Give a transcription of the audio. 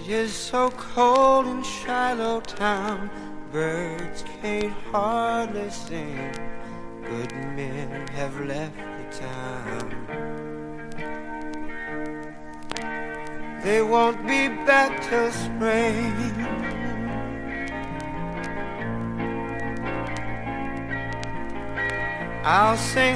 It is so cold in Shiloh town, birds can't hardly sing. Good men have left the town. They won't be back till spring. I'll sing